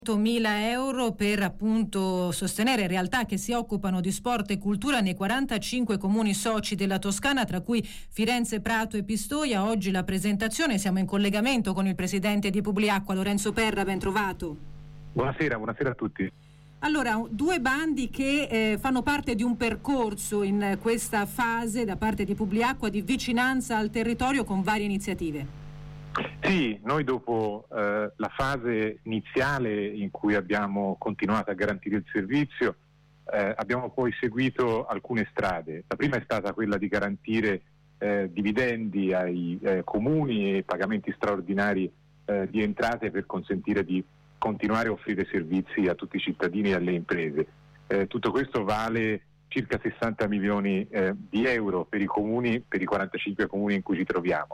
100.000 € per appunto sostenere realtà che si occupano di sport e cultura nei 45 comuni soci della Toscana, tra cui Firenze, Prato e Pistoia. Oggi la presentazione, siamo in collegamento con il presidente di Publiacqua, Lorenzo Perra, ben trovato. Buonasera a tutti. Allora, due bandi che fanno parte di un percorso in questa fase da parte di Publiacqua di vicinanza al territorio con varie iniziative. Sì, noi dopo la fase iniziale in cui abbiamo continuato a garantire il servizio, abbiamo poi seguito alcune strade. La prima è stata quella di garantire dividendi ai comuni e pagamenti straordinari di entrate per consentire di continuare a offrire servizi a tutti i cittadini e alle imprese. Tutto questo vale circa 60 milioni di euro per i comuni, per i 45 comuni in cui ci troviamo.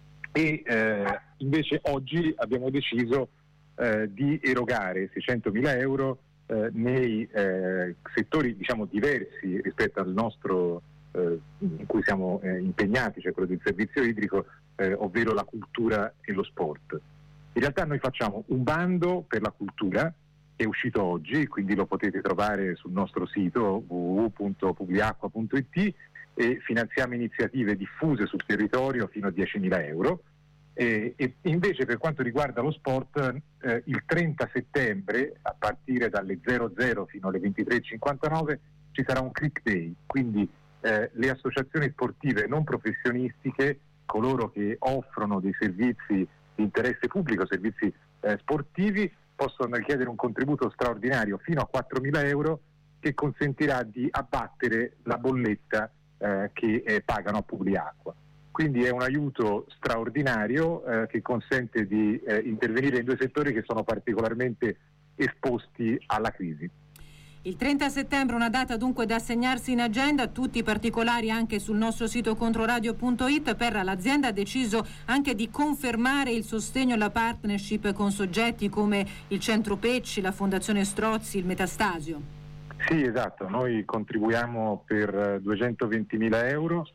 E invece oggi abbiamo deciso di erogare 600.000 euro nei settori diversi rispetto al nostro in cui siamo impegnati, cioè quello del servizio idrico, ovvero la cultura e lo sport. In realtà noi facciamo un bando per la cultura che è uscito oggi, quindi lo potete trovare sul nostro sito www.publiacqua.it, e finanziamo iniziative diffuse sul territorio fino a 10.000 euro. E invece per quanto riguarda lo sport, il 30 settembre a partire dalle 00 fino alle 23.59 ci sarà un click day, quindi le associazioni sportive non professionistiche, coloro che offrono dei servizi di interesse pubblico, servizi sportivi, possono richiedere un contributo straordinario fino a 4.000 euro che consentirà di abbattere la bolletta che pagano a Publiacqua. Quindi è un aiuto straordinario che consente di intervenire in due settori che sono particolarmente esposti alla crisi. Il 30 settembre una data dunque da segnarsi in agenda, tutti i particolari anche sul nostro sito controradio.it. Per l'azienda ha deciso anche di confermare il sostegno e la partnership con soggetti come il Centro Pecci, la Fondazione Strozzi, il Metastasio. Sì, esatto, noi contribuiamo per 220.000 euro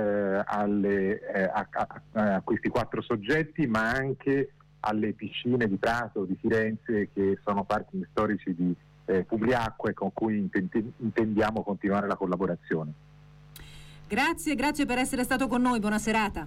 a questi 4 soggetti, ma anche alle piscine di Prato, di Firenze, che sono partner storici di Publiacqua e con cui intendiamo continuare la collaborazione. Grazie per essere stato con noi, buona serata.